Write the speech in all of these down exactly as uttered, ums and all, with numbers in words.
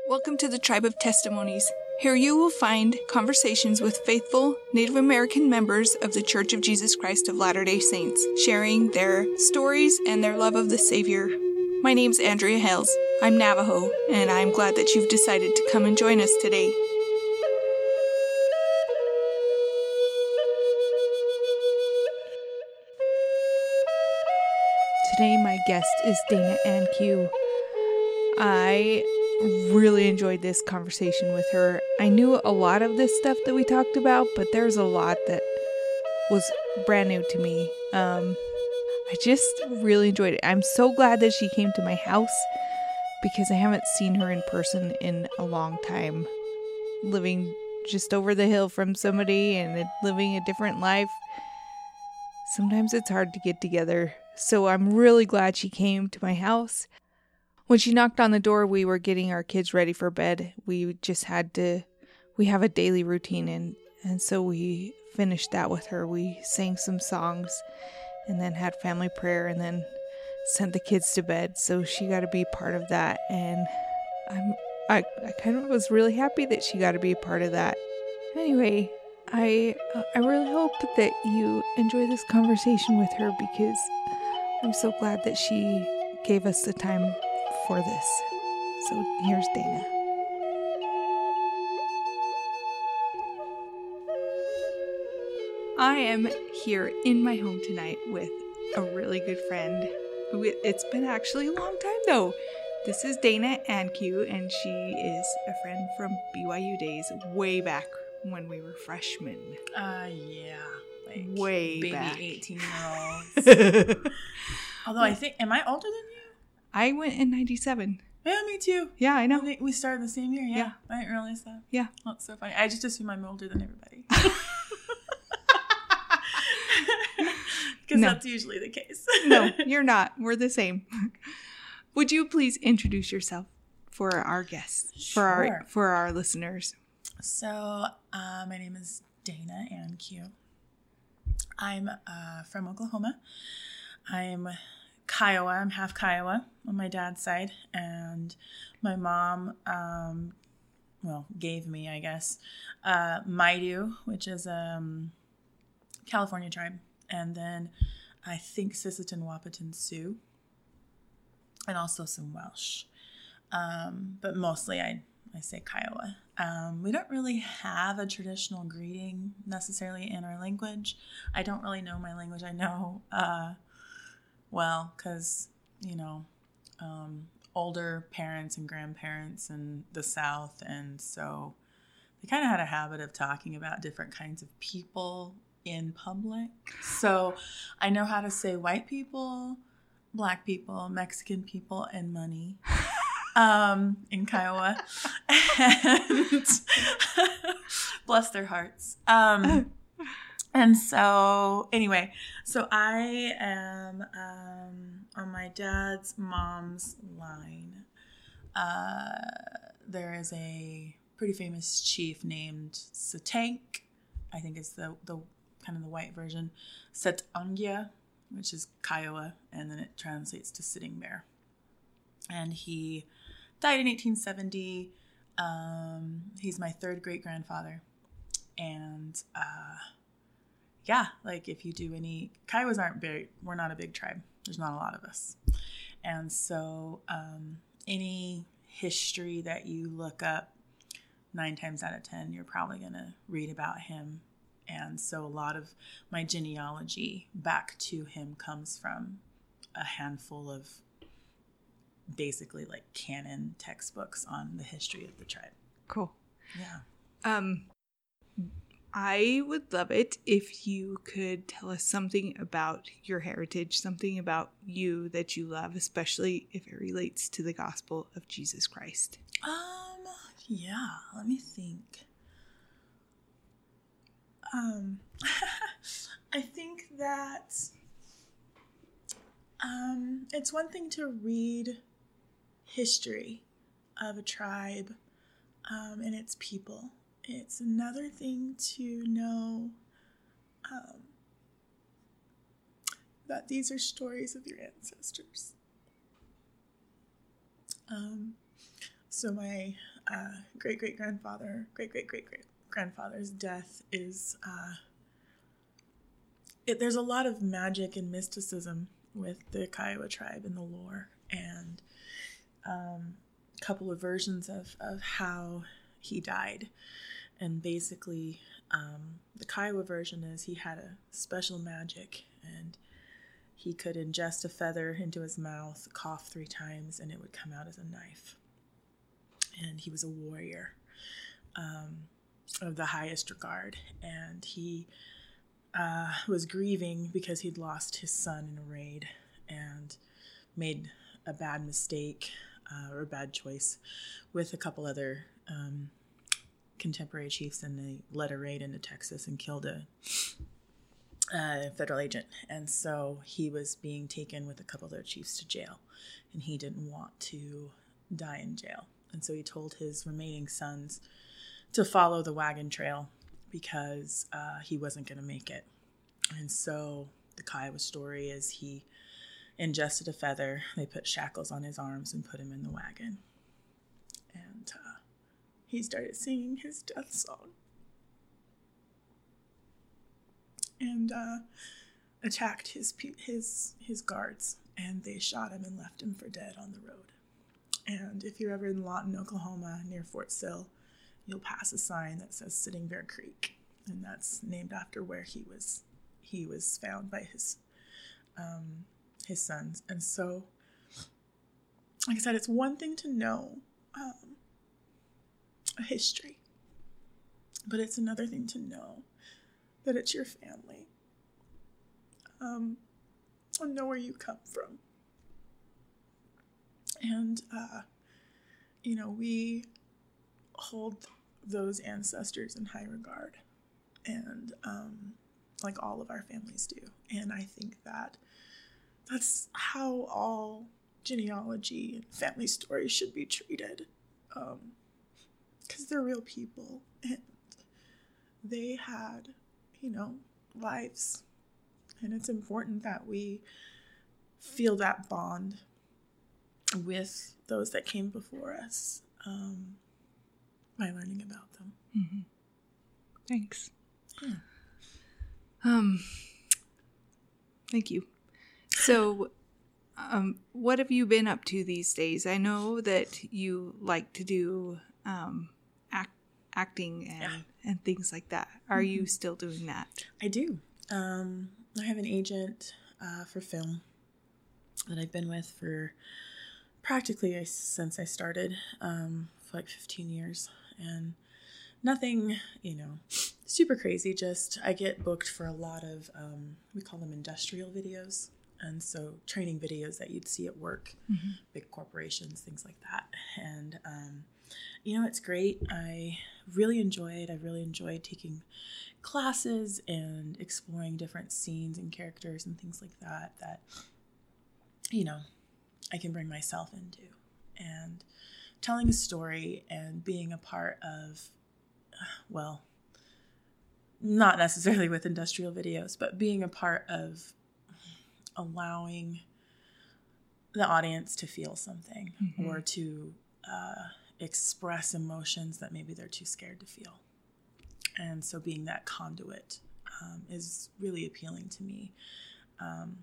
Welcome to the Tribe of Testimonies. Here you will find conversations with faithful Native American members of the Church of Jesus Christ of Latter-day Saints, sharing their stories and their love of the Savior. My name's Andrea Hales. I'm Navajo, and I'm glad that you've decided to come and join us today. Today my guest is Dana Anque. I really enjoyed this conversation with her. I knew a lot of this stuff that we talked about, but there's a lot that was brand new to me. Um, I just really enjoyed it. I'm so glad that she came to my house because I haven't seen her in person in a long time. Living just over the hill from somebody and living a different life, sometimes it's hard to get together. So I'm really glad she came to my house. When she knocked on the door, we were getting our kids ready for bed. We just had to, we have a daily routine, and, and so we finished that with her. We sang some songs and then had family prayer and then sent the kids to bed. So she got to be part of that. And I'm, I, I kind of was really happy that she got to be a part of that. Anyway, I, I really hope that you enjoy this conversation with her because I'm so glad that she gave us the time for this. So here's Dana. I am here in my home tonight with a really good friend. It's been actually a long time though. This is Dana Anque, and she is a friend from B Y U days way back when we were freshmen. Uh, yeah. Like way baby back. eighteen-year-olds. Although I think, am I older than you? I went in ninety-seven. Yeah, me too. Yeah, I know. I think we started the same year. Yeah. Yeah. I didn't realize that. Yeah. That's so funny. I just assume I'm older than everybody. Because No. that's usually the case. No, you're not. We're the same. Would you please introduce yourself for our guests, for Sure. our for our listeners? So, uh, my name is Dana Anque. I'm uh, from Oklahoma. I'm Kiowa. I'm half Kiowa on my dad's side, and my mom, um, well, gave me, I guess, uh, Maidu, which is a um, California tribe, and then I think Sisseton Wahpeton Sioux, and also some Welsh, um, but mostly I I say Kiowa. Um, we don't really have a traditional greeting necessarily in our language. I don't really know my language. I know, uh, well, because, you know, um, older parents and grandparents in the South, and so they kind of had a habit of talking about different kinds of people in public. So I know how to say white people, black people, Mexican people, and money. Um, in Kiowa, and bless their hearts. Um, and so anyway, so I am, um, on my dad's mom's line. Uh, there is a pretty famous chief named Satank. I think it's the, the kind of the white version. Satangia, which is Kiowa, and then it translates to sitting bear. And he died in eighteen seventy. Um, he's my third great grandfather. And uh, yeah, like if you do any, Kiowas aren't big, we're not a big tribe. There's not a lot of us. And so um, any history that you look up, nine times out of ten, you're probably going to read about him. And so a lot of my genealogy back to him comes from a handful of basically like canon textbooks on the history of the tribe. Cool. Yeah. Um, I would love it if you could tell us something about your heritage, something about you that you love, especially if it relates to the gospel of Jesus Christ. Um, yeah, let me think. Um, I think that um, it's one thing to read history of a tribe um, and its people. It's another thing to know um, that these are stories of your ancestors. Um, so my uh, great great grandfather, great great great great grandfather's death is uh, it, there's a lot of magic and mysticism with the Kiowa tribe and the lore, and um, a couple of versions of, of how he died. And basically, um, the Kiowa version is he had a special magic, and he could ingest a feather into his mouth, cough three times, and it would come out as a knife. And he was a warrior um, of the highest regard, and he uh, was grieving because he'd lost his son in a raid and made a bad mistake uh, or a bad choice with a couple other um, contemporary chiefs, and they led a raid into Texas and killed a, a federal agent. And so he was being taken with a couple other chiefs to jail, and he didn't want to die in jail. And so he told his remaining sons to follow the wagon trail because uh, he wasn't going to make it. And so the Kiowa story is he ingested a feather, they put shackles on his arms and put him in the wagon. And uh, he started singing his death song. And uh, attacked his his his guards, and they shot him and left him for dead on the road. And if you're ever in Lawton, Oklahoma, near Fort Sill, you'll pass a sign that says Sitting Bear Creek, and that's named after where he was he was found by his um, his sons. And so, like I said, it's one thing to know um, a history, but it's another thing to know that it's your family, um, and know where you come from. And, uh, you know, we hold those ancestors in high regard, and um, like all of our families do. And I think that that's how all genealogy and family stories should be treated, um, because they're real people, and they had, you know, lives. And it's important that we feel that bond with those that came before us um, by learning about them. Mm-hmm. Thanks. Yeah. Um, thank you. So, um, what have you been up to these days? I know that you like to do um, act, acting and, yeah. and things like that. Are mm-hmm. you still doing that? I do. Um, I have an agent uh, for film that I've been with for practically since I started, um, for like fifteen years, and nothing, you know, super crazy. Just I get booked for a lot of, um, we call them industrial videos. And so training videos that you'd see at work, mm-hmm. big corporations, things like that. And, um, you know, it's great. I really enjoy it. I really enjoyed taking classes and exploring different scenes and characters and things like that, that, you know, I can bring myself into. And telling a story and being a part of, well, not necessarily with industrial videos, but being a part of allowing the audience to feel something, mm-hmm. or to uh, express emotions that maybe they're too scared to feel. And so being that conduit um, is really appealing to me. Um,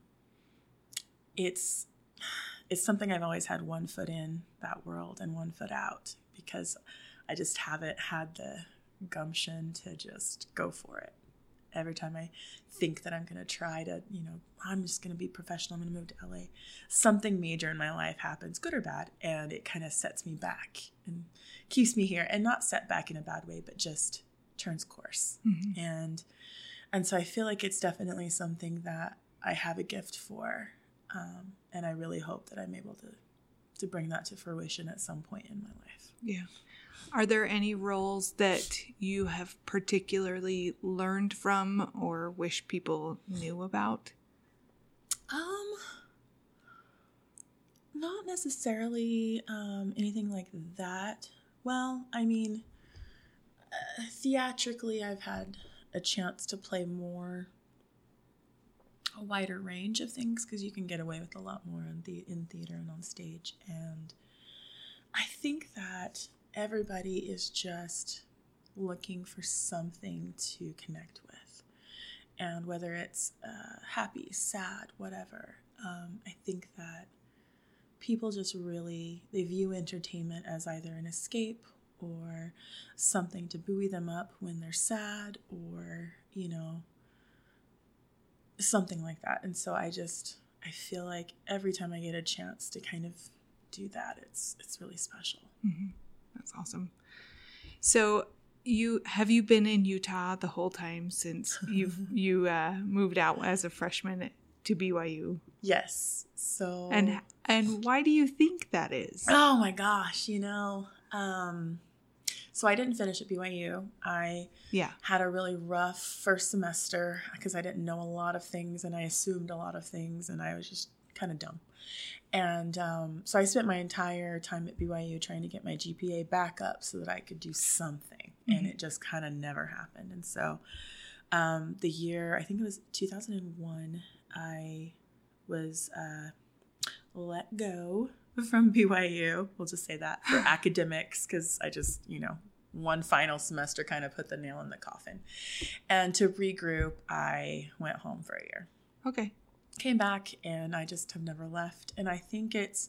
it's it's something I've always had one foot in that world and one foot out, because I just haven't had the gumption to just go for it. Every time I think that I'm going to try to, you know, I'm just going to be professional, I'm going to move to L A, something major in my life happens, good or bad, and it kind of sets me back and keeps me here, and not set back in a bad way, but just turns course. Mm-hmm. And and so I feel like it's definitely something that I have a gift for, um, and I really hope that I'm able to to bring that to fruition at some point in my life. Yeah. Are there any roles that you have particularly learned from or wish people knew about? Um, not necessarily um, anything like that. Well, I mean, uh, theatrically, I've had a chance to play more, a wider range of things, because you can get away with a lot more in the in theater and on stage. And I think that everybody is just looking for something to connect with. And whether it's uh, happy, sad, whatever, um, I think that people just really, they view entertainment as either an escape or something to buoy them up when they're sad, or, you know, something like that. And so I just, I feel like every time I get a chance to kind of do that, it's it's really special. Mm-hmm. That's awesome. So you have you been in Utah the whole time since you've you uh, moved out as a freshman to B Y U? Yes. So and and why do you think that is? Oh my gosh, you know, um, so I didn't finish at B Y U. I yeah. had a really rough first semester because I didn't know a lot of things and I assumed a lot of things and I was just kind of dumb. And um, so I spent my entire time at B Y U trying to get my G P A back up so that I could do something. Mm-hmm. And it just kind of never happened. And so um, the year, I think it was two thousand one, I was uh, let go from B Y U. We'll just say that for academics, because I just, you know, one final semester kind of put the nail in the coffin. And to regroup, I went home for a year. Okay. Came back and I just have never left. And I think it's,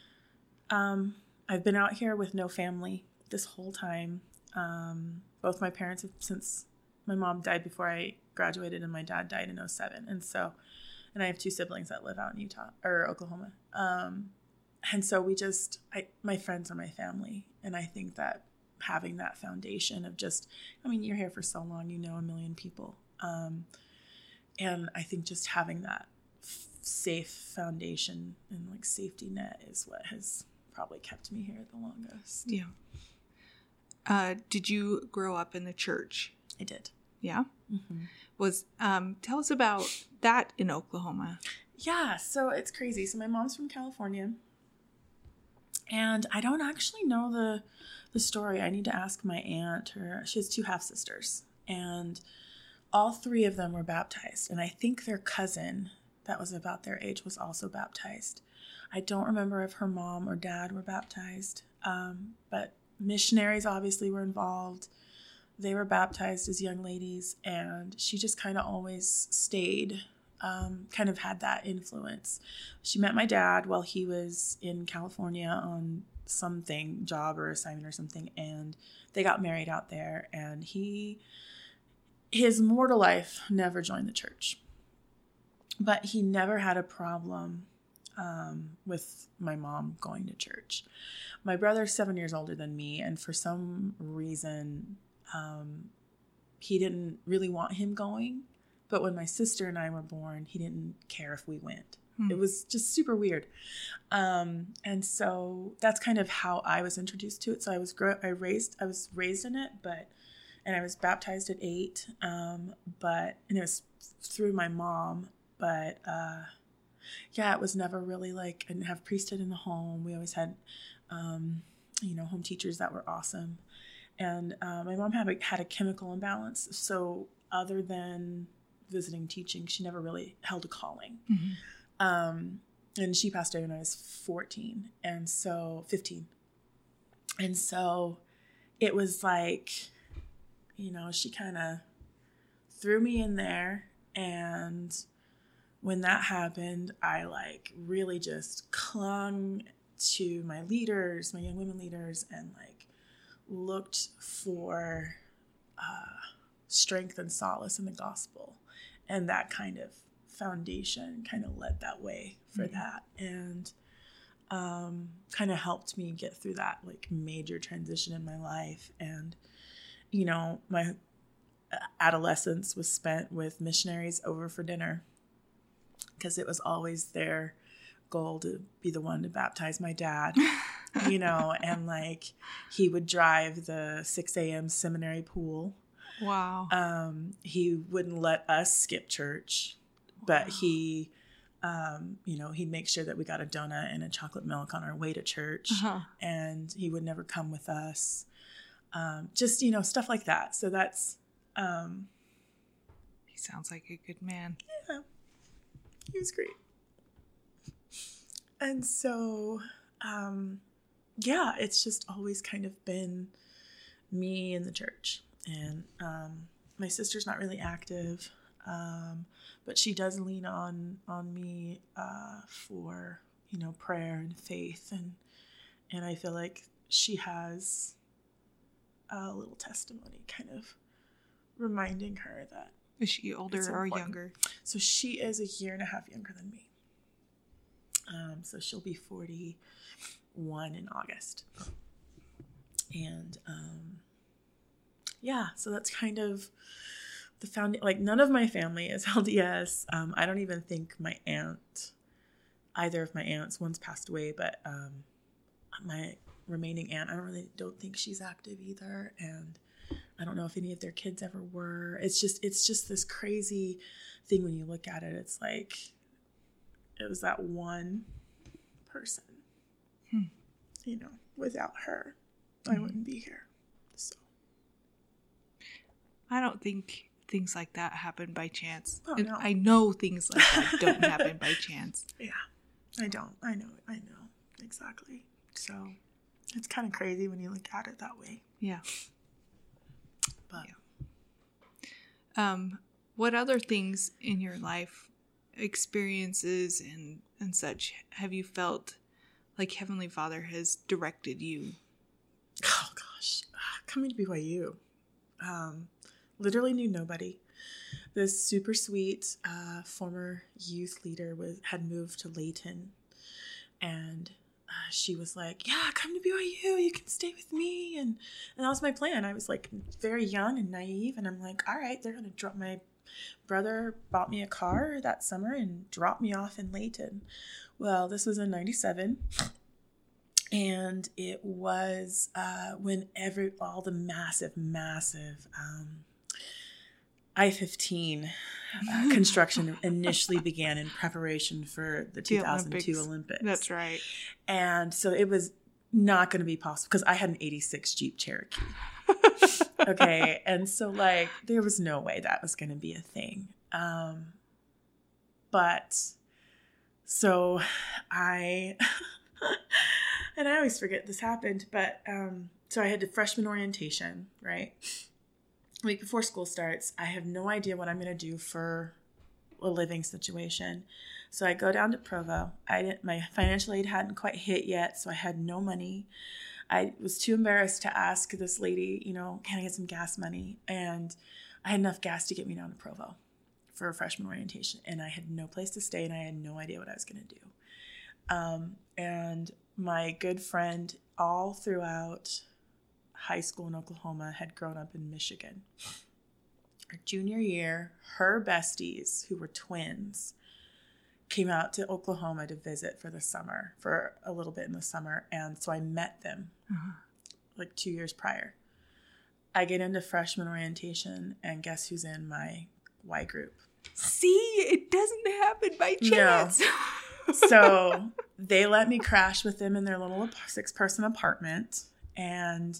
um, I've been out here with no family this whole time. Um, both my parents have, since my mom died before I graduated and my dad died in oh seven. And so, and I have two siblings that live out in Utah or Oklahoma. Um, and so we just, I, my friends are my family. And I think that having that foundation of just, I mean, you're here for so long, you know, a million people. Um, and I think just having that safe foundation and like safety net is what has probably kept me here the longest. Yeah. Uh, did you grow up in the church? I did. Yeah. Mm-hmm. Was um, tell us about that in Oklahoma. Yeah. So it's crazy. So my mom's from California, and I don't actually know the the story. I need to ask my aunt. Her she has two half sisters, and all three of them were baptized, and I think their cousin that was about their age was also baptized. I don't remember if her mom or dad were baptized, um, but missionaries obviously were involved. They were baptized as young ladies, and she just kind of always stayed, um, kind of had that influence. She met my dad while he was in California on something, job or assignment or something, and they got married out there, and he, his mortal life, never joined the church. But he never had a problem um, with my mom going to church. My brother's seven years older than me, and for some reason, um, he didn't really want him going. But when my sister and I were born, he didn't care if we went. Hmm. It was just super weird. Um, and so that's kind of how I was introduced to it. So I was gro- I raised I was raised in it, but and I was baptized at eight. Um, but and it was through my mom. But, uh, yeah, it was never really like, I didn't have priesthood in the home. We always had, um, you know, home teachers that were awesome. And uh, my mom had a, had a chemical imbalance. So other than visiting teaching, she never really held a calling. Mm-hmm. Um, and she passed away when I was fourteen. And so, fifteen. And so it was like, you know, she kind of threw me in there, and when that happened, I like really just clung to my leaders, my young women leaders, and like looked for uh, strength and solace in the gospel. And that kind of foundation kind of led that way for mm-hmm. that. And um, kind of helped me get through that like major transition in my life. And, you know, my adolescence was spent with missionaries over for dinner, because it was always their goal to be the one to baptize my dad, you know, and like he would drive the six a.m. seminary pool. Wow. Um, he wouldn't let us skip church, but wow. he, um, you know, he'd make sure that we got a donut and a chocolate milk on our way to church, uh-huh. and he would never come with us. Um, just, you know, stuff like that. So that's, um, he sounds like a good man. Yeah. He was great. And so, um, yeah, it's just always kind of been me in the church. And um, my sister's not really active, um, but she does lean on on me uh, for, you know, prayer and faith. And, and I feel like she has a little testimony kind of reminding her that. Is she older or younger? So she is a year and a half younger than me. Um, so she'll be forty-one in August. And um, yeah, so that's kind of the found. Like, none of my family is L D S. Um, I don't even think my aunt, either of my aunts, one's passed away, but um, my remaining aunt, I don't really don't think she's active either. And I don't know if any of their kids ever were. It's just, it's just this crazy thing when you look at it. It's like, it was that one person, hmm. you know, without her, mm-hmm. I wouldn't be here. So I don't think things like that happen by chance. Oh, and no. I know things like that don't happen by chance. Yeah, I don't. I know. I know. Exactly. So it's kind of crazy when you look at it that way. Yeah. But yeah. Um, what other things in your life, experiences and, and such, have you felt like Heavenly Father has directed you? Oh, gosh. Coming to B Y U. Um, literally knew nobody. This super sweet uh, former youth leader was had moved to Layton. And uh, she was like, yeah, come to B Y U. You can stay with me. And, and that was my plan. I was like very young and naive. And I'm like, all right, they're going to drop my brother bought me a car that summer and dropped me off in Layton. Well, this was in ninety-seven. And it was uh, when every all the massive, massive um, I fifteen uh, construction initially began in preparation for the two thousand two Olympics. Olympics. That's right. And so it was not going to be possible because I had an eighty-six Jeep Cherokee. Okay. And so, like, there was no way that was going to be a thing. Um, but so I, and I always forget this happened, but um, so I had the freshman orientation, right? Week before school starts. I have no idea what I'm going to do for a living situation. So I go down to Provo. I didn't, my financial aid hadn't quite hit yet, so I had no money. I was too embarrassed to ask this lady, you know, can I get some gas money? And I had enough gas to get me down to Provo for a freshman orientation. And I had no place to stay, and I had no idea what I was going to do. Um, and my good friend all throughout high school in Oklahoma had grown up in Michigan. Her junior year, her besties, who were twins, came out to Oklahoma to visit for the summer, for a little bit in the summer. And so I met them uh-huh. like two years prior. I get into freshman orientation, and guess who's in my Y group? See, it doesn't happen by chance. No. So they let me crash with them in their little six-person apartment. And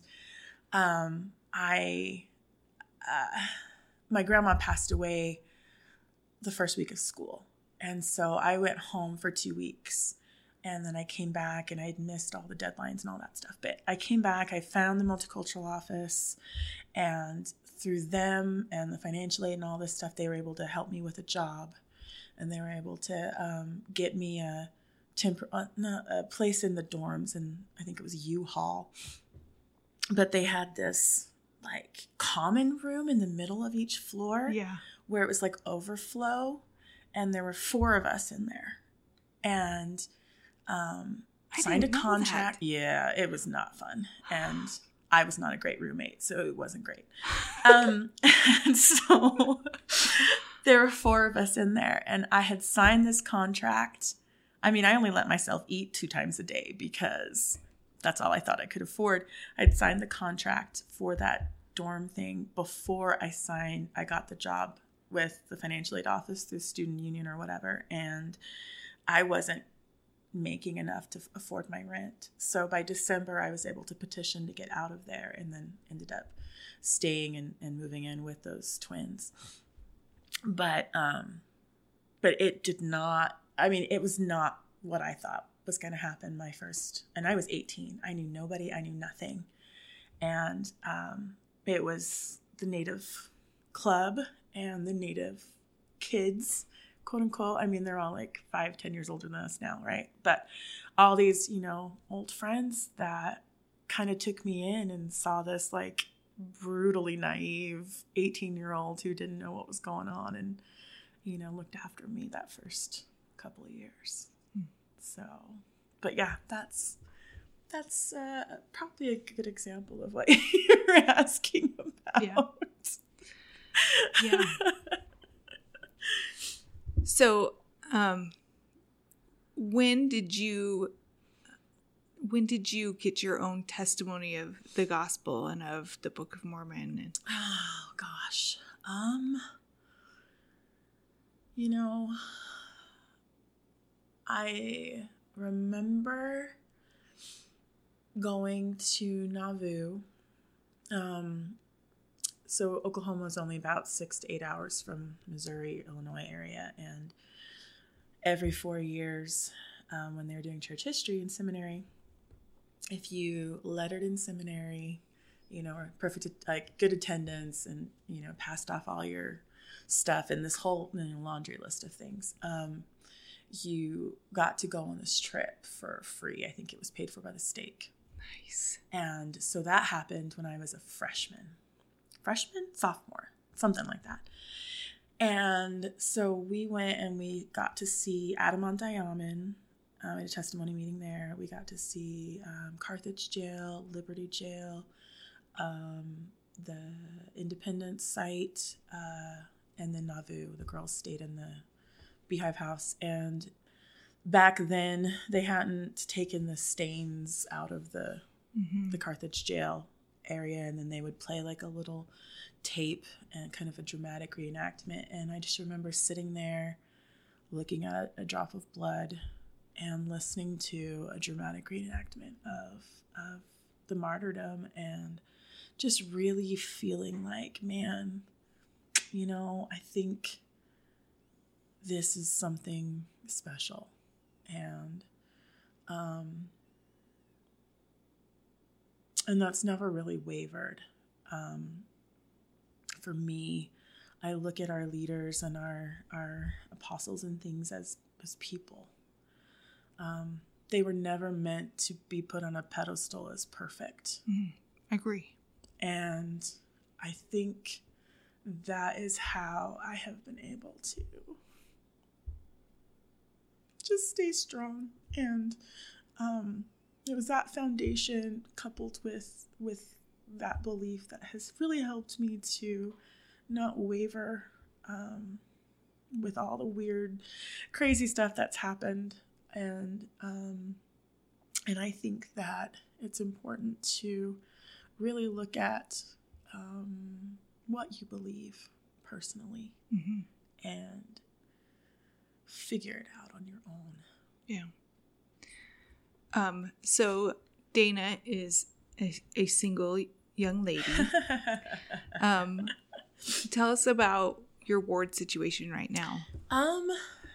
um, I, uh, my grandma passed away the first week of school. And so I went home for two weeks and then I came back, and I had missed all the deadlines and all that stuff. But I came back, I found the multicultural office, and through them and the financial aid and all this stuff, they were able to help me with a job, and they were able to um, get me a, temp- uh, no, a place in the dorms, and I think it was U-Haul. But they had this like common room in the middle of each floor, yeah, where it was like overflow. And there were four of us in there, and um, signed a contract. That. Yeah, it was not fun, and I was not a great roommate, so it wasn't great. Um, and so there were four of us in there, and I had signed this contract. I mean, I only let myself eat two times a day because that's all I thought I could afford. I'd signed the contract for that dorm thing before I signed. I got the job with the financial aid office through student union or whatever. And I wasn't making enough to afford my rent. So by December, I was able to petition to get out of there, and then ended up staying and, and moving in with those twins. But, um, but it did not, I mean, it was not what I thought was going to happen my first, and I was eighteen. I knew nobody. I knew nothing. And um, it was the Native club and the Native kids, quote unquote. I mean, they're all like five, ten years older than us now, right? But all these, you know, old friends that kind of took me in and saw this like brutally naive eighteen-year-old who didn't know what was going on and, you know, looked after me that first couple of years. Hmm. So, but yeah, that's that's uh, probably a good example of what you're asking about. Yeah. Yeah. So, um, when did you, when did you get your own testimony of the gospel and of the Book of Mormon? And- oh gosh. Um, you know, I remember going to Nauvoo. Um, so Oklahoma is only about six to eight hours from Missouri, Illinois area. And every four years, um, when they were doing church history in seminary, if you lettered in seminary, you know, or perfect, like good attendance and, you know, passed off all your stuff and this whole you know, laundry list of things, um, you got to go on this trip for free. I think it was paid for by the state. Nice. And so that happened when I was a freshman. Freshman? Sophomore. Something like that. And so we went and we got to see Adam-on-Diamond. Um, at a testimony meeting there. We got to see um, Carthage Jail, Liberty Jail, um, the Independence site, uh, and then Nauvoo. The girls stayed in the Beehive House. And back then, they hadn't taken the stains out of the mm-hmm. the Carthage Jail area, and then they would play like a little tape and kind of a dramatic reenactment. And I just remember sitting there looking at a drop of blood and listening to a dramatic reenactment of of the martyrdom and just really feeling like, man, you know, I think this is something special. And um, and that's never really wavered. Um, for me, I look at our leaders and our, our apostles and things as, as people. Um, they were never meant to be put on a pedestal as perfect. Mm, I agree. And I think that is how I have been able to just stay strong. And um, it was that foundation coupled with with that belief that has really helped me to not waver um, with all the weird, crazy stuff that's happened. And um, and I think that it's important to really look at um, what you believe personally mm-hmm. and figure it out on your own. Yeah. Um. So Dana is a, a single young lady. um. Tell us about your ward situation right now. Um.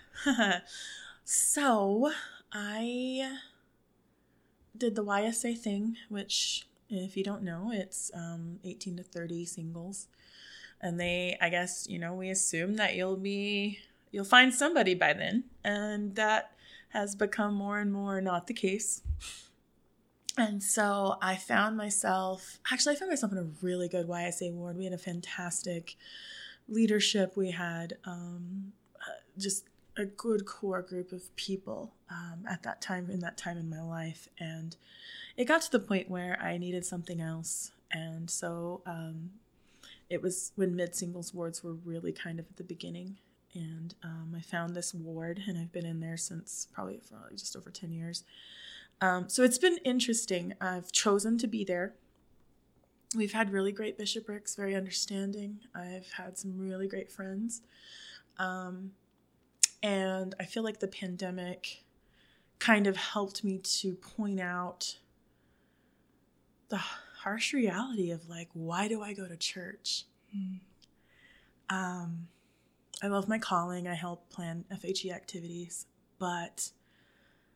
So, I did the Y S A thing, which, if you don't know, it's um, eighteen to thirty singles. And they, I guess, you know, we assume that you'll be, you'll find somebody by then. And that has become more and more not the case. And so I found myself, actually, I found myself in a really good Y S A ward. We had a fantastic leadership. We had um, just a good core group of people um, at that time, in that time in my life. And it got to the point where I needed something else. And so um, it was when mid-singles wards were really kind of at the beginning. And um, I found this ward, and I've been in there since probably for just over ten years. Um, so it's been interesting. I've chosen to be there. We've had really great bishoprics, very understanding. I've had some really great friends. Um, And I feel like the pandemic kind of helped me to point out the harsh reality of like, why do I go to church? Mm. Um, I love my calling. I help plan F H E activities, but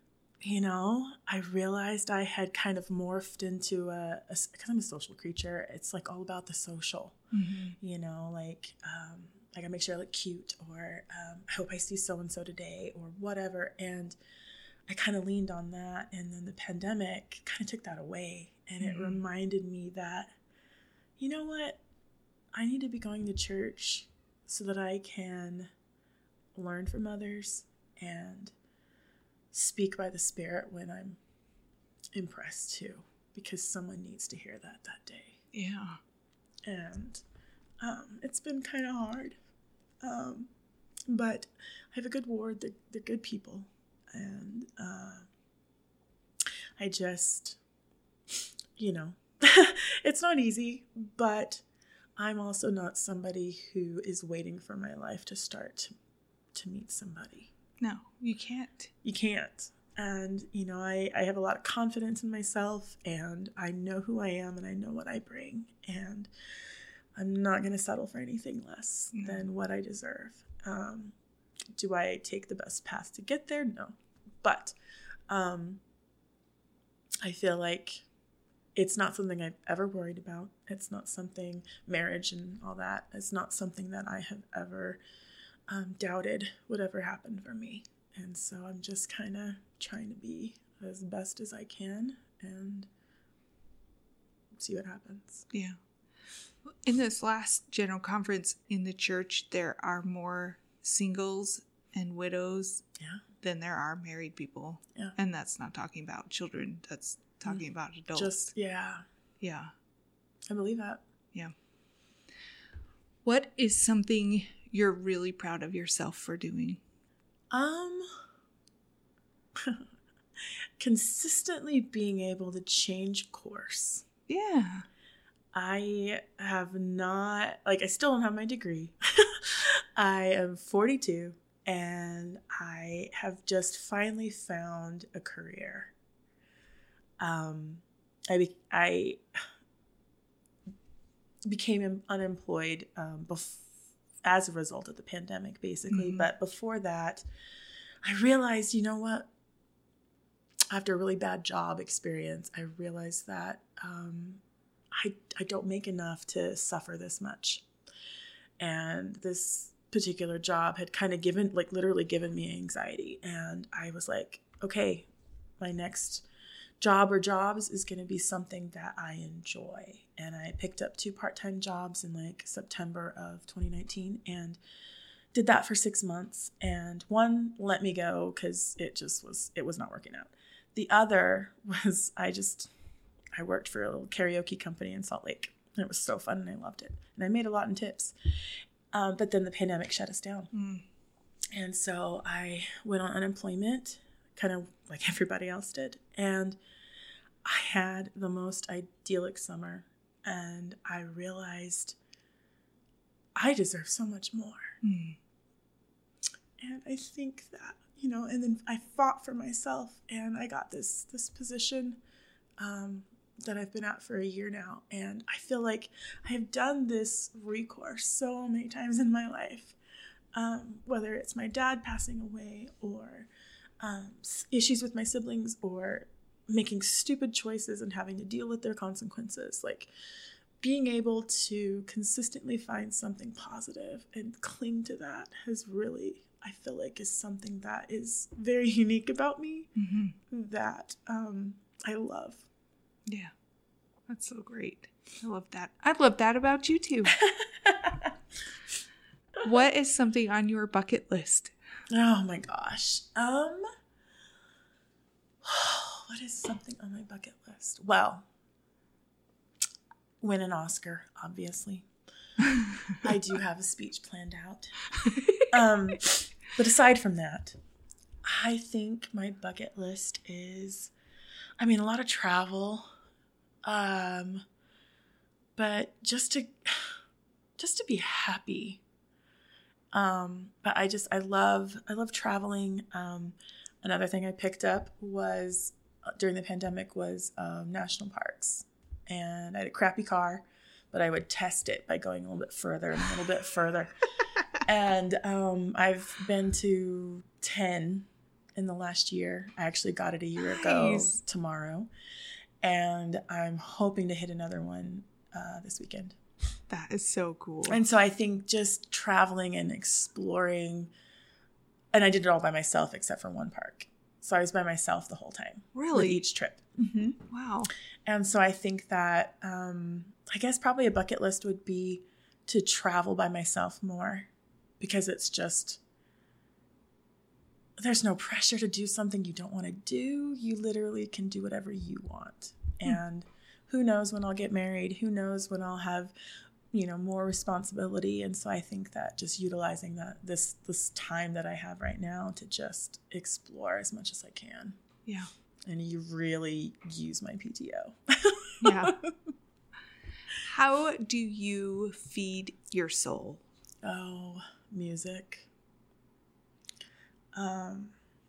you know, I realized I had kind of morphed into a, because I'm a social creature. It's like all about the social, mm-hmm. you know, like, um, I gotta make sure I look cute, or um, I hope I see so-and-so today, or whatever. And I kind of leaned on that. And then the pandemic kind of took that away. And mm-hmm. it reminded me that, you know what, I need to be going to church so that I can learn from others and speak by the Spirit when I'm impressed too, because someone needs to hear that that day. Yeah. And um, it's been kind of hard. Um, but I have a good ward. They're, they're good people. And uh, I just, you know, it's not easy, but I'm also not somebody who is waiting for my life to start to, to meet somebody. No, you can't. You can't. And, you know, I, I have a lot of confidence in myself, and I know who I am, and I know what I bring. And I'm not going to settle for anything less mm-hmm. than what I deserve. Um, do I take the best path to get there? No. But um, I feel like it's not something I've ever worried about. It's not something, marriage and all that, it's not something that I have ever Um, doubted would ever happen for me. And so I'm just kind of trying to be as best as I can and see what happens. Yeah. In this last general conference in the church, there are more singles and widows yeah. than there are married people. Yeah. And that's not talking about children. That's talking mm. about adults. Just, yeah. Yeah. I believe that. Yeah. What is something you're really proud of yourself for doing? Um, consistently being able to change course. Yeah. I have not, like, I still don't have my degree. I am forty-two, and I have just finally found a career. Um, I, be- I became unemployed um, before. as a result of the pandemic, basically. Mm-hmm. But before that, I realized, you know what? After a really bad job experience, I realized that um, I, I don't make enough to suffer this much. And this particular job had kind of given, like literally given me anxiety. And I was like, okay, my next job or jobs is going to be something that I enjoy. And I picked up two part-time jobs in like September of twenty nineteen and did that for six months. And one let me go because it just was, it was not working out. The other was, I just, I worked for a little karaoke company in Salt Lake. And it was so fun and I loved it. And I made a lot in tips. Um, but then the pandemic shut us down. Mm. And so I went on unemployment, kind of like everybody else did. And I had the most idyllic summer, and I realized I deserve so much more. Mm. And I think that, you know, and then I fought for myself, and I got this this position um, that I've been at for a year now. And I feel like I have done this recourse so many times in my life, um, whether it's my dad passing away or um, issues with my siblings or making stupid choices and having to deal with their consequences. Like being able to consistently find something positive and cling to that has really, I feel like, is something that is very unique about me mm-hmm. that um, I love. Yeah, that's so great. I love that. I love that about you too. What is something on your bucket list? Oh my gosh. Um, what is something on my bucket list? Well, win an Oscar, obviously. I do have a speech planned out. Um, but aside from that, I think my bucket list is, I mean, a lot of travel, um, but just to, just to be happy. Um, but I just, I love, I love traveling. Um, another thing I picked up was uh, during the pandemic was, um, national parks, and I had a crappy car, but I would test it by going a little bit further and a little bit further. And, um, I've been to ten in the last year. I actually got it a year ago Nice. tomorrow. And I'm hoping to hit another one uh, this weekend. That is so cool. And so I think just traveling and exploring, and I did it all by myself except for one park. So I was by myself the whole time. Really? With each trip. Mm-hmm. Wow. And so I think that, um, I guess probably a bucket list would be to travel by myself more, because it's just, there's no pressure to do something you don't want to do. You literally can do whatever you want. Hmm. And who knows when I'll get married? Who knows when I'll have, you know, more responsibility? And so I think that just utilizing that this this time that I have right now to just explore as much as I can. Yeah. And you really use my P T O. Yeah. How do you feed your soul? Oh, music. Um,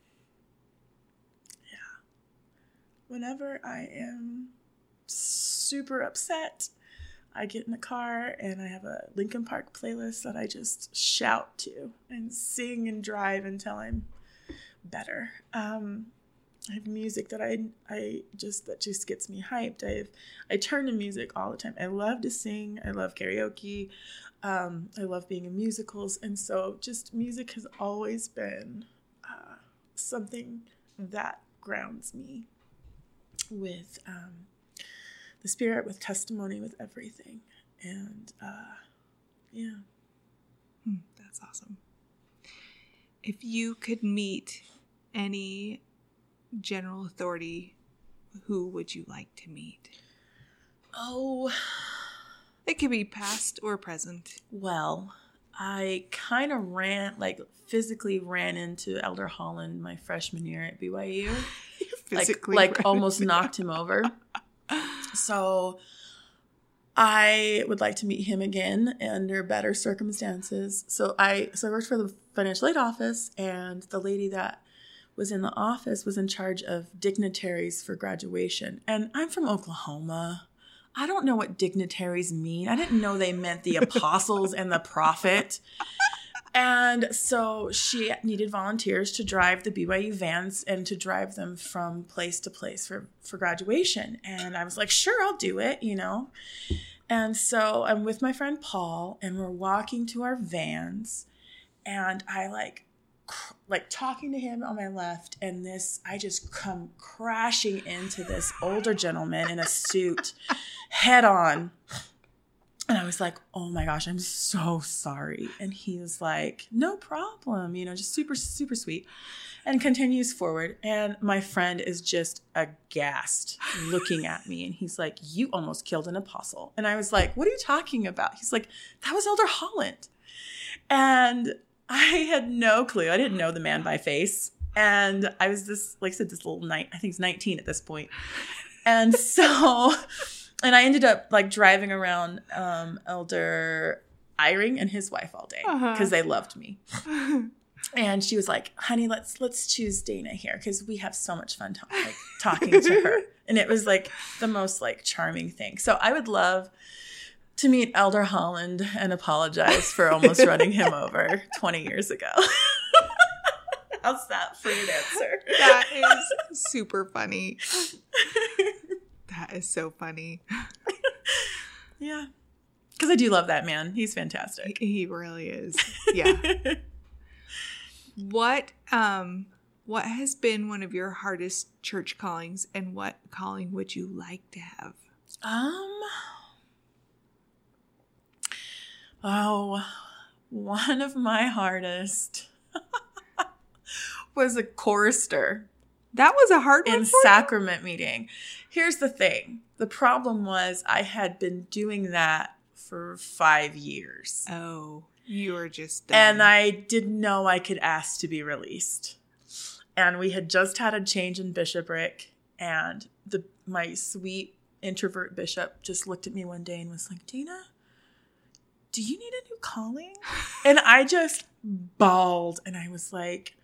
yeah. Whenever I am super upset, I get in the car and I have a Linkin Park playlist that I just shout to and sing and drive until I'm better. Um, I have music that I I just that just gets me hyped. I have I turn to music all the time. I love to sing. I love karaoke. Um, I love being in musicals, and so just music has always been uh, something that grounds me with um, the spirit, with testimony, with everything, and uh, yeah, Hmm, that's awesome. If you could meet any general authority, who would you like to meet? Oh. It could be past or present. Well, I kind of ran, like physically ran into Elder Holland my freshman year at B Y U. Physically like, like ran almost into knocked him over. So I would like to meet him again under better circumstances. So I, so I worked for the financial aid office, and the lady that was in the office was in charge of dignitaries for graduation. And I'm from Oklahoma. I don't know what dignitaries mean. I didn't know they meant the apostles and the prophet. And so she needed volunteers to drive the B Y U vans and to drive them from place to place for, for graduation. And I was like, sure, I'll do it, you know. And so I'm with my friend Paul, and we're walking to our vans, and I like, cr- like talking to him on my left, and this, I just come crashing into this older gentleman in a suit head on. And I was like, oh my gosh, I'm so sorry. And he was like, no problem, you know, just super, super sweet, and continues forward. And my friend is just aghast looking at me. And he's like, you almost killed an apostle. And I was like, what are you talking about? He's like, that was Elder Holland. And I had no clue. I didn't know the man by face. And I was this, like I said, this little night, I think he's nineteen at this point. And so... And I ended up like driving around um, Elder Eyring and his wife all day because uh-huh. they loved me. And she was like, honey, let's let's choose Dana here because we have so much fun ta- like, talking to her. And it was like the most like charming thing. So I would love to meet Elder Holland and apologize for almost running him over twenty years ago. How's that for an answer? That is super funny. That is so funny. Yeah. Because I do love that man. He's fantastic. He, he really is. Yeah. What um what has been one of your hardest church callings, and what calling would you like to have? Um Oh, one of my hardest was a chorister. That was a hard one in for sacrament you? meeting. Here's the thing. The problem was I had been doing that for five years. Oh, you were just done. And I didn't know I could ask to be released. And we had just had a change in bishopric, and the my sweet introvert bishop just looked at me one day and was like, Dana, do you need a new calling? And I just bawled, and I was like,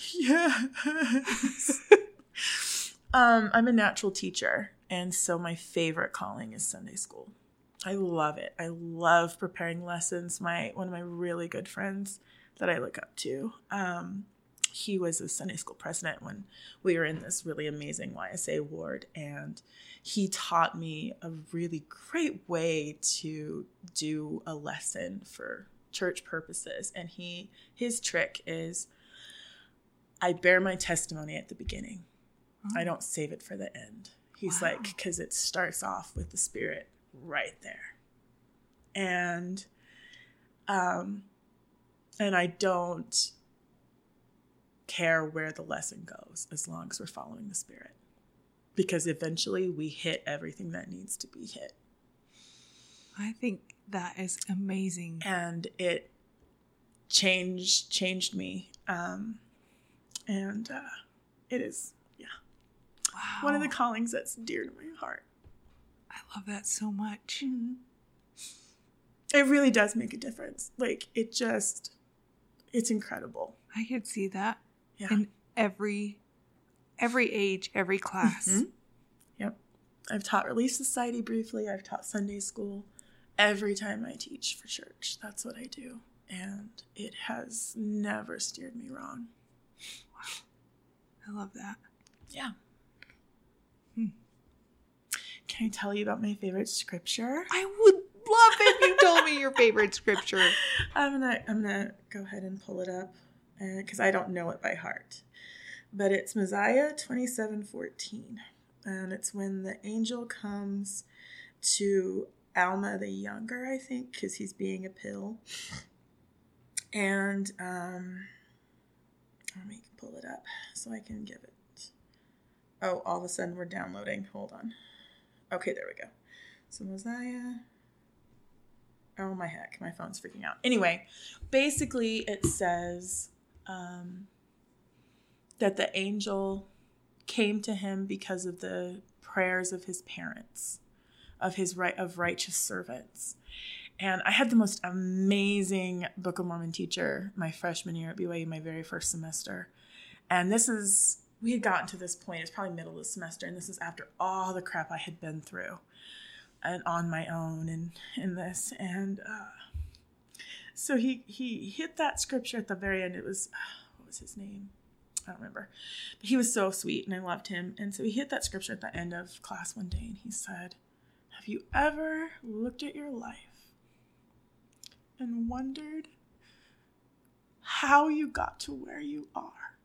yes. um, I'm a natural teacher, and so my favorite calling is Sunday school. I love it. I love preparing lessons. My one of my really good friends that I look up to. Um, he was a Sunday school president when we were in this really amazing Y S A ward. And he taught me a really great way to do a lesson for church purposes. And he, his trick is I bear my testimony at the beginning. Oh. I don't save it for the end. He's wow. like, because it starts off with the Spirit right there. And, um, and I don't care where the lesson goes as long as we're following the Spirit, because eventually we hit everything that needs to be hit. I think that is amazing. And it changed, changed me. Um, and, uh, it is, yeah, wow. one of the callings that's dear to my heart. I love that so much. Mm-hmm. It really does make a difference. Like, it just, it's incredible. I could see that yeah. in every, every age, every class. Mm-hmm. Yep. I've taught Relief Society briefly. I've taught Sunday school. Every time I teach for church, that's what I do. And it has never steered me wrong. Wow. I love that. Yeah. Hmm. Can I tell you about my favorite scripture? I would love if you told me your favorite scripture. I'm gonna I'm gonna go ahead and pull it up because uh, I don't know it by heart. But it's Mosiah twenty-seven fourteen, and it's when the angel comes to Alma the younger, I think, because he's being a pill. And um, let me pull it up so I can give it. Oh, all of a sudden we're downloading. Hold on. Okay, there we go. So Mosiah. Oh my heck, my phone's freaking out. Anyway, basically it says um, that the angel came to him because of the prayers of his parents, of his right of righteous servants. And I had the most amazing Book of Mormon teacher my freshman year at B Y U, my very first semester. And this is, we had gotten to this point, it's probably middle of the semester, and this is after all the crap I had been through and on my own and in this. And uh, so he, he hit that scripture at the very end. It was, what was his name? I don't remember. But he was so sweet and I loved him. And so he hit that scripture at the end of class one day and he said, have you ever looked at your life and wondered how you got to where you are?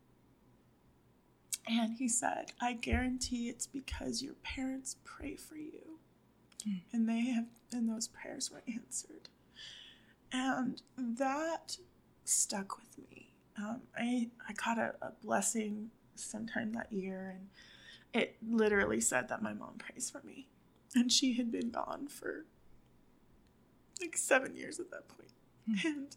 And he said, I guarantee it's because your parents pray for you. Mm. And they have, and those prayers were answered. And that stuck with me. Um, I, I got a, a blessing sometime that year, and it literally said that my mom prays for me. And she had been gone for like seven years at that point. Mm. And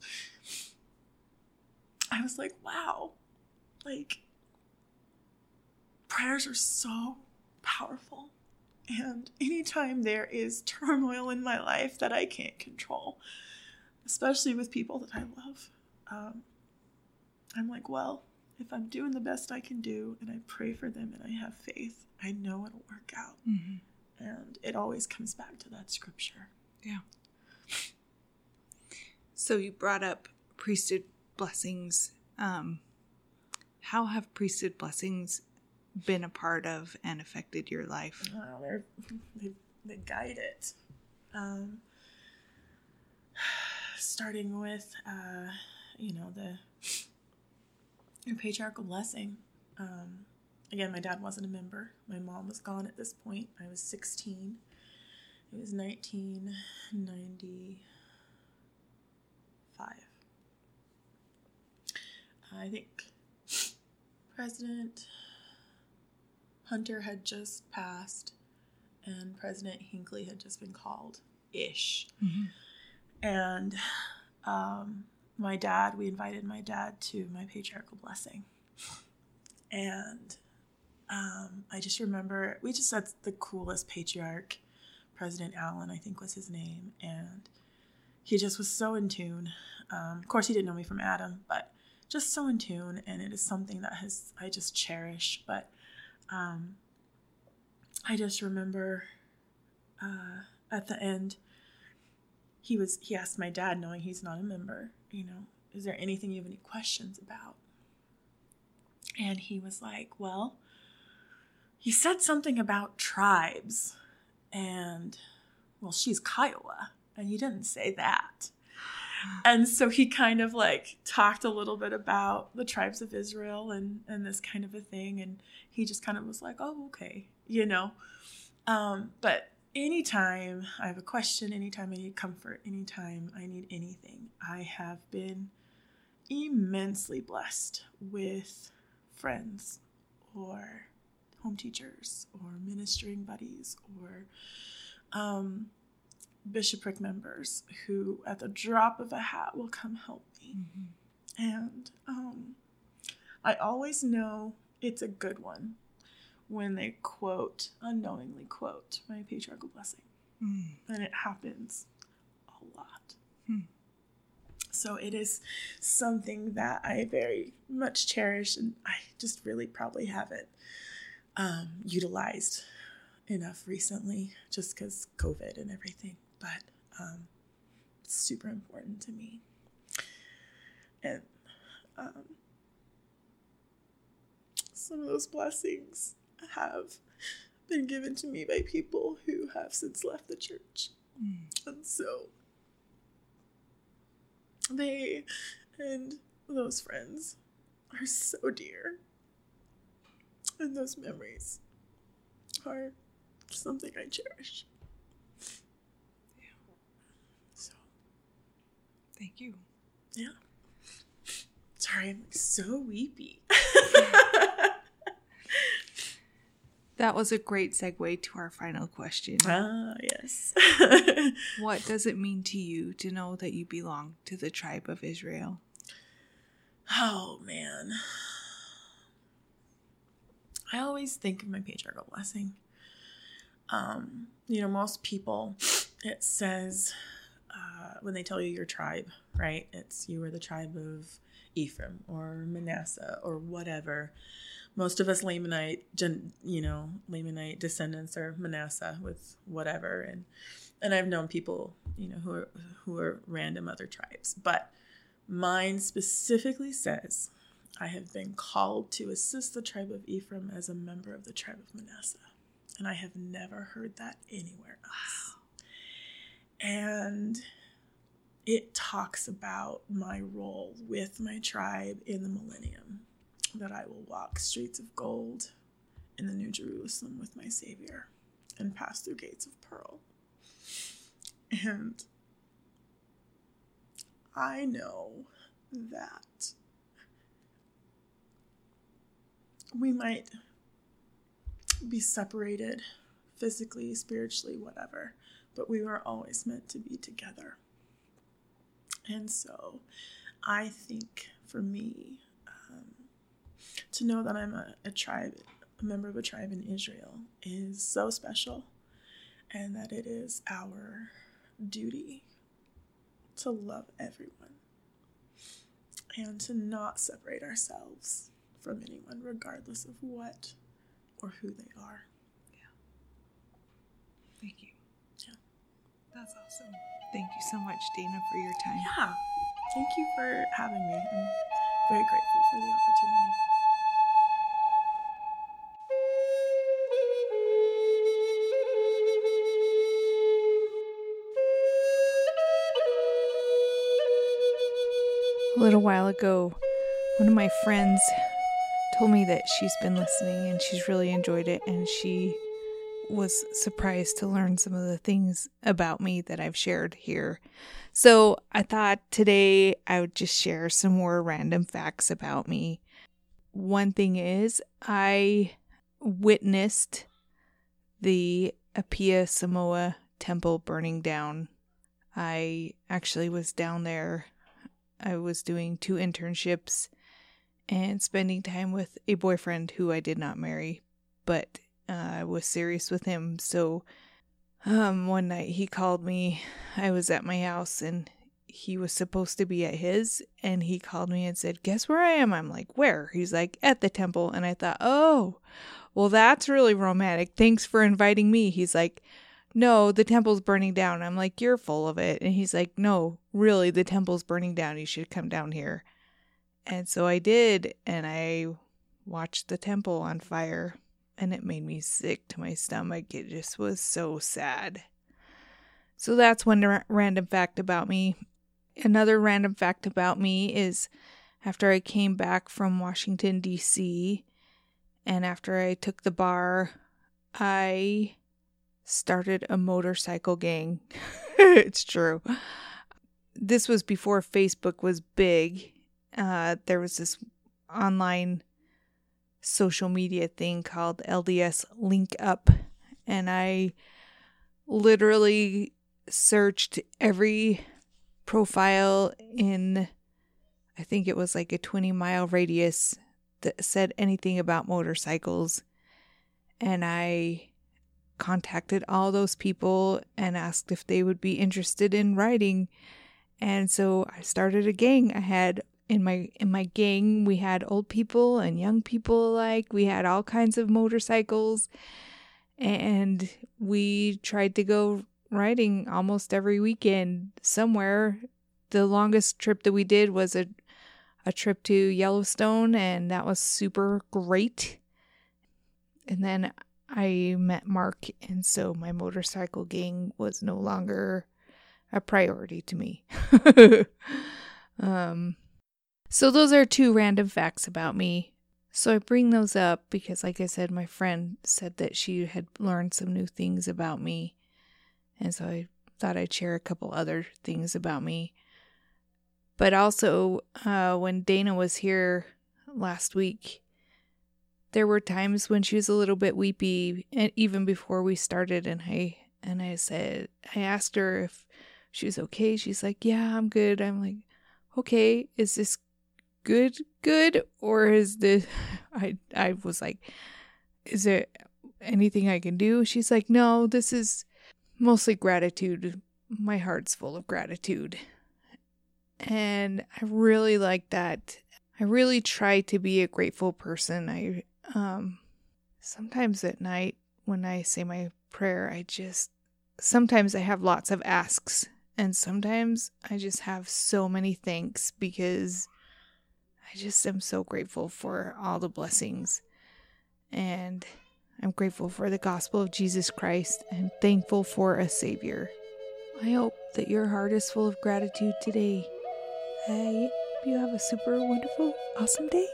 I was like, wow, like prayers are so powerful. And anytime there is turmoil in my life that I can't control, especially with people that I love, um, I'm like, well, if I'm doing the best I can do and I pray for them and I have faith, I know it'll work out. Mm-hmm. And it always comes back to that scripture. Yeah. So you brought up priesthood blessings. Um, how have priesthood blessings been a part of and affected your life? Well, they're, they, they guide it. Um, starting with, uh, you know, the your patriarchal blessing. Um, again, my dad wasn't a member. My mom was gone at this point. I was sixteen. It was nineteen ninety-five. I think President Hunter had just passed and President Hinckley had just been called-ish. Mm-hmm. And um, my dad, we invited my dad to my patriarchal blessing. And um, I just remember, we just had the coolest patriarch. President Allen, I think was his name. And he just was so in tune. Um, of course, he didn't know me from Adam, but just so in tune. And it is something that has I just cherish. But Um, I just remember uh, at the end, he was he asked my dad, knowing he's not a member, you know, is there anything you have any questions about? And he was like, well, you said something about tribes. And, well, she's Kiowa. And you didn't say that. And so he kind of like talked a little bit about the tribes of Israel and, and this kind of a thing. And he just kind of was like, oh, okay, you know. Um, but anytime I have a question, anytime I need comfort, anytime I need anything, I have been immensely blessed with friends or home teachers or ministering buddies or um bishopric members who at the drop of a hat will come help me. Mm-hmm. And um, I always know it's a good one when they quote, unknowingly quote, my patriarchal blessing. Mm. And it happens a lot. Mm. So it is something that I very much cherish, and I just really probably haven't um, utilized enough recently just because COVID and everything. But um, it's super important to me. And um, some of those blessings have been given to me by people who have since left the church. Mm. And so they and those friends are so dear. And those memories are something I cherish. Thank you. Yeah. Sorry, I'm so weepy. That was a great segue to our final question. Ah, yes. What does it mean to you to know that you belong to the tribe of Israel? Oh, man. I always think of my patriarchal blessing. Um, you know, most people, it says... Uh, when they tell you your tribe, right? It's you are the tribe of Ephraim or Manasseh or whatever. Most of us Lamanite, gen, you know, Lamanite descendants are Manasseh with whatever, and and I've known people, you know, who are who are random other tribes, but mine specifically says I have been called to assist the tribe of Ephraim as a member of the tribe of Manasseh, and I have never heard that anywhere else. And it talks about my role with my tribe in the millennium, that I will walk streets of gold in the New Jerusalem with my Savior and pass through gates of pearl. And I know that we might be separated physically, spiritually, whatever, but we were always meant to be together. And so I think for me, um, to know that I'm a, a tribe, a member of a tribe in Israel is so special, and that it is our duty to love everyone and to not separate ourselves from anyone, regardless of what or who they are. Yeah. Thank you. That's awesome. Thank you so much, Dana, for your time. Yeah. Thank you for having me. I'm very grateful for the opportunity. A little while ago, one of my friends told me that she's been listening and she's really enjoyed it, and she was surprised to learn some of the things about me that I've shared here. So I thought today I would just share some more random facts about me. One thing is I witnessed the Apia Samoa temple burning down. I actually was down there. I was doing two internships and spending time with a boyfriend who I did not marry, but Uh, I was serious with him. So um, one night he called me. I was at my house and he was supposed to be at his, and he called me and said, "Guess where I am?" I'm like, "Where?" He's like, "At the temple." And I thought, oh, well, that's really romantic. Thanks for inviting me. He's like, "No, the temple's burning down." I'm like, "You're full of it." And he's like, "No, really, the temple's burning down. You should come down here." And so I did, and I watched the temple on fire, and it made me sick to my stomach. It just was so sad. So that's one ra- random fact about me. Another random fact about me is after I came back from Washington, D C, and after I took the bar, I started a motorcycle gang. It's true. This was before Facebook was big. Uh, there was this online social media thing called L D S Link Up, and I literally searched every profile in, I think it was like a twenty mile radius that said anything about motorcycles, and I contacted all those people and asked if they would be interested in riding. And so I started a gang. I had in my in my gang we had old people and young people alike. We had all kinds of motorcycles, and we tried to go riding almost every weekend somewhere. The longest trip that we did was a a trip to Yellowstone, and that was super great. And then I met Mark, and so my motorcycle gang was no longer a priority to me. um, so those are two random facts about me. So I bring those up because, like I said, my friend said that she had learned some new things about me. And so I thought I'd share a couple other things about me. But also, uh, when Dana was here last week, there were times when she was a little bit weepy, and even before we started, and I and I said, I asked her if she was okay. She's like, yeah, I'm good. I'm like, okay, is this good, good, or is this, I, I was like, is there anything I can do? She's like, no, this is mostly gratitude. My heart's full of gratitude. And I really like that. I really try to be a grateful person. I, um, sometimes at night when I say my prayer, I just, sometimes I have lots of asks, and sometimes I just have so many thanks because I just am so grateful for all the blessings. And I'm grateful for the gospel of Jesus Christ and thankful for a Savior. I hope that your heart is full of gratitude today. I hope you have a super wonderful, awesome day.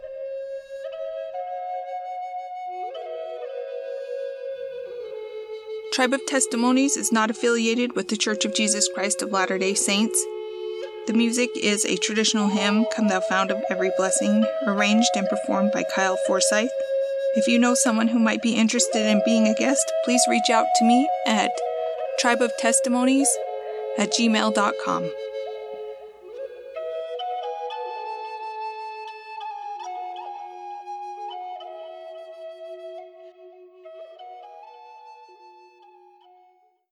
Tribe of Testimonies is not affiliated with the Church of Jesus Christ of Latter-day Saints. The music is a traditional hymn, Come Thou Fount of Every Blessing, arranged and performed by Kyle Forsyth. If you know someone who might be interested in being a guest, please reach out to me at tribeoftestimonies at gmail dot com.